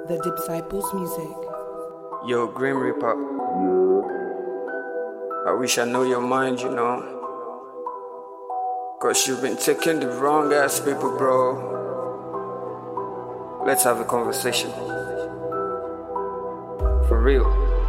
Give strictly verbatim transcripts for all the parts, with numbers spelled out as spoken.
The Disciples Music. Yo, Grim Reaper. I wish I know your mind, you know. Cause you've been taking the wrong ass people, bro. Let's have a conversation. For real.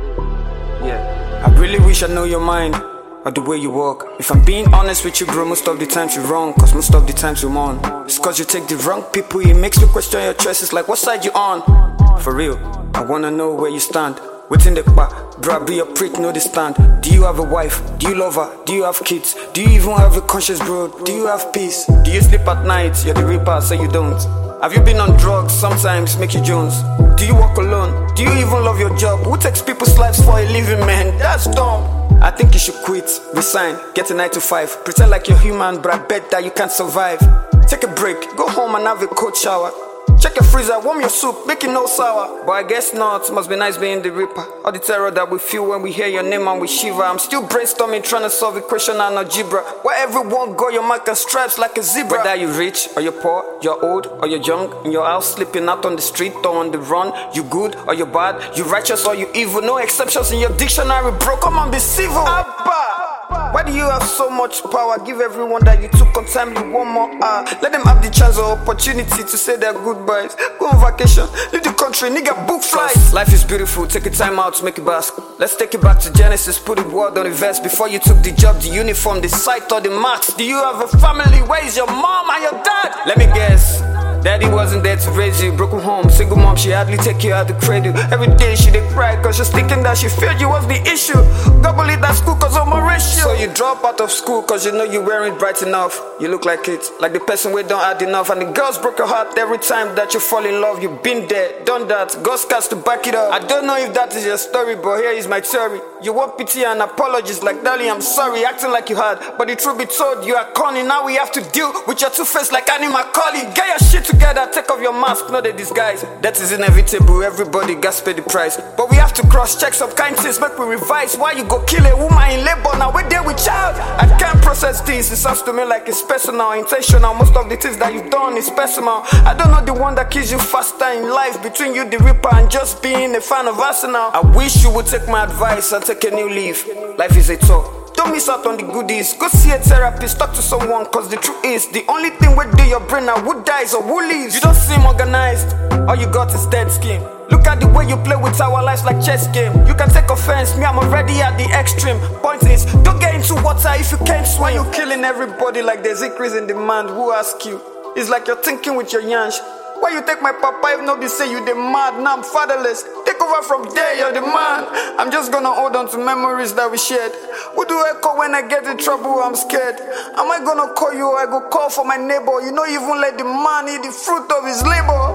Yeah. I really wish I know your mind, or the way you walk. If I'm being honest with you, bro, most of the times you're wrong. Cause most of the times you're on. It's cause you take the wrong people. It makes me question your choices, like what side you on. For real, I wanna know where you stand. Within the bar, bro, be a prick, know the stand. Do you have a wife? Do you love her? Do you have kids? Do you even have a conscience, bro? Do you have peace? Do you sleep at night? You're the reaper, say you don't. Have you been on drugs? Sometimes make you Jones. Do you walk alone? Do you even love your job? Who takes people's lives for a living, man? That's dumb. I think you should quit, resign, get a nine to five. Pretend like you're human, but I bet that you can't survive. Take a break, go home and have a cold shower. Check your freezer, warm your soup, make it no sour. But I guess not, must be nice being the reaper. All the terror that we feel when we hear your name and we shiver. I'm still brainstorming, trying to solve equation and algebra. Where everyone got your mark and stripes like a zebra. Whether you're rich or you're poor, you're old or you're young, in your house sleeping out on the street or on the run. You good or you're bad, you righteous or you evil. No exceptions in your dictionary, bro, come on, be civil. Abba! Why do you have so much power? Give everyone that you took on time you one more hour. Let them have the chance or opportunity to say their goodbyes. Go on vacation, leave the country, nigga, book flights. Life is beautiful, take a time out to make it bask. Let's take it back to Genesis, put the word on the verse. Before you took the job, the uniform, the sight or the marks. Do you have a family? Where is your mom and your dad? Let me guess. Daddy wasn't there to raise you, broken home, single mom, she hardly take you out the cradle. Every day she did cry cause she's thinking that she failed you was the issue. Gobble it at school cause of my ratio. So you drop out of school cause you know you weren't bright enough. You look like it, like the person we don't add enough. And the girls broke your heart every time that you fall in love. You've been there, done that, got scars to back it up. I don't know if that is your story, but here is my theory. You want pity and apologies like darling I'm sorry, acting like you had. But the truth be told, you are corny. Now we have to deal with your two-face like animal collie. Get your shit together, take off your mask, not the disguise. That is inevitable, everybody got pay the price. But we have to cross-check some kind things, make we revise. Why you go kill a woman in labor, now we're there with child? I can't process this, it sounds to me like it's personal, intentional. Most of the things that you've done is personal. I don't know the one that kills you faster in life, between you the reaper and just being a fan of Arsenal. I wish you would take my advice and take a new leaf. Life is a tour, don't miss out on the goodies. Go see a therapist, talk to someone. Cause the truth is, the only thing we do your brain now, who dies or who leaves. You don't seem organized, all you got is dead skin. Look at the way you play with our lives like chess game. You can take offense, me I'm already at the extreme. Point is, don't get into water if you can't swim. You're killing everybody like there's increase in demand. Who ask you? It's like you're thinking with your yansh. Why you take my papa if nobody say you the mad? Now I'm fatherless. Take over from there, you're the man. I'm just gonna hold on to memories that we shared. Who do I call when I get in trouble? I'm scared. Am I gonna call you or I go call for my neighbor? You know you even let the man eat the fruit of his labor.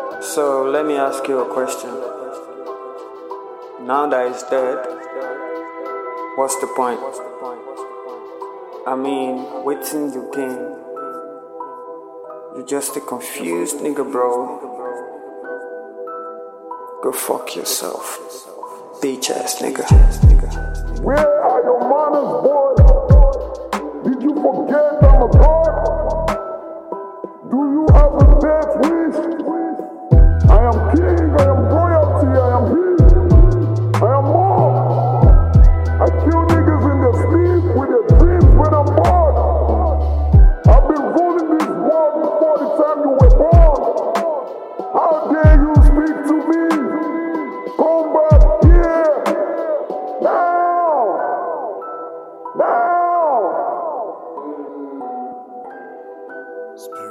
So let me ask you a question. Now that he's dead, what's the point? I mean, waiting you gain. You just a confused nigga, bro. Go fuck yourself, bitch ass nigga. Where are your manners, boy? Did you forget I'm a god? Do you have a death wish? I am king, I am royalty, I am he, I am more. I kill niggas in their sleep with their dreams when I'm bored. I've been ruling this world before the time you were born. How dare you speak to me? Come back here! Now! Now!